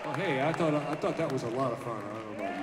Well, hey, I thought that was a lot of fun. I don't know about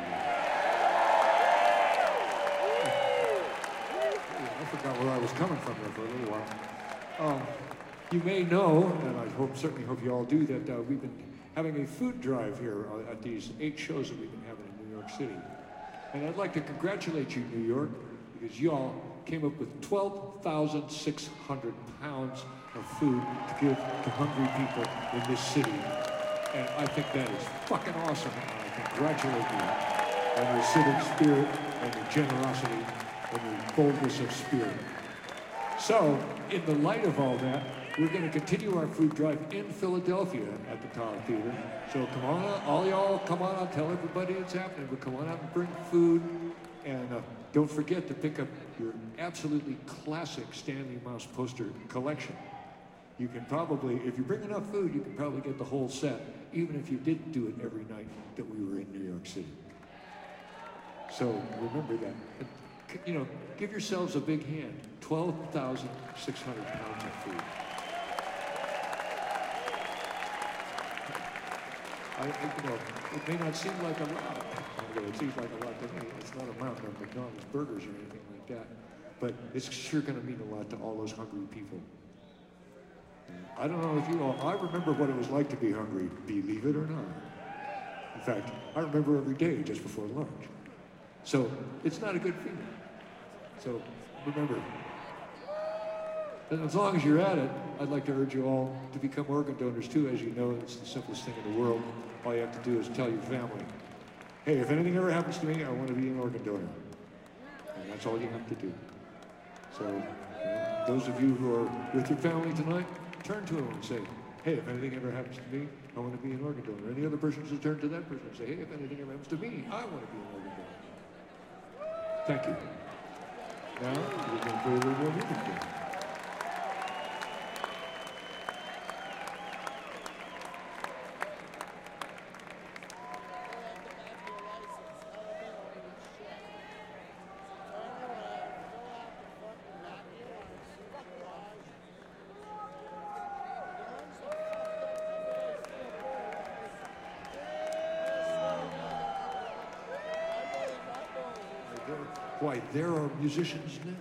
you. I forgot where I was coming from there for a little while. You may know, and I certainly hope you all do, that we've been having a food drive here at these 8 shows that we've been having in New York City. And I'd like to congratulate you, New York, because you all came up with 12,600 pounds of food to give to hungry people in this city. And I think that is fucking awesome. And I congratulate you on your civic spirit and your generosity and your boldness of spirit. So, in the light of all that, we're going to continue our food drive in Philadelphia at the Tower Theater. So come on out, all y'all, come on out, tell everybody it's happening, but come on out and bring food. And don't forget to pick up your absolutely classic Stanley Mouse poster collection. You can probably, if you bring enough food, you can probably get the whole set, even if you didn't do it every night that we were in New York City. So remember that. You know, give yourselves a big hand. 12,600 pounds of food. You know, it may not seem like a lot, although it seems like a lot to me. It's not a mountain of McDonald's burgers or anything like that, but it's sure going to mean a lot to all those hungry people. I don't know if you all, I remember what it was like to be hungry, believe it or not. In fact, I remember every day just before lunch. So it's not a good feeling. So remember, and as long as you're at it, I'd like to urge you all to become organ donors too. As you know, it's the simplest thing in the world. All you have to do is tell your family, hey, if anything ever happens to me, I want to be an organ donor. And that's all you have to do. So, those of you who are with your family tonight, turn to them and say, hey, if anything ever happens to me, I want to be an organ donor. Any other person should turn to that person and say, hey, if anything ever happens to me, I want to be an organ donor. Thank you. Now, we're going to play a little more music here. Why, there are musicians now.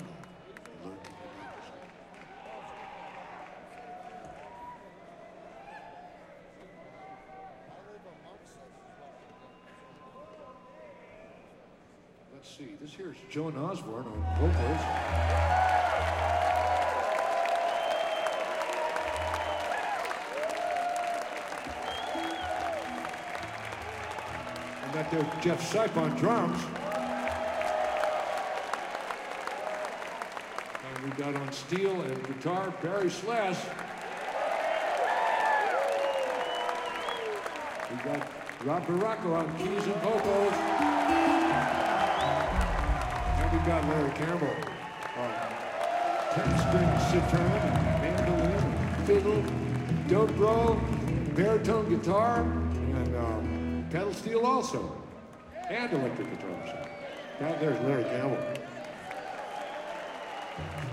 Let's see, this here is Joan Osborne on vocals. And that there's Jeff Sipe on drums. We got on steel and guitar, Barry Slash. We got Rob Baracco on keys and vocals. And we got Larry Campbell on 10-string sitar, mandolin, fiddle, dobro, baritone guitar, and pedal steel also, and electric guitar. So, now there's Larry Campbell.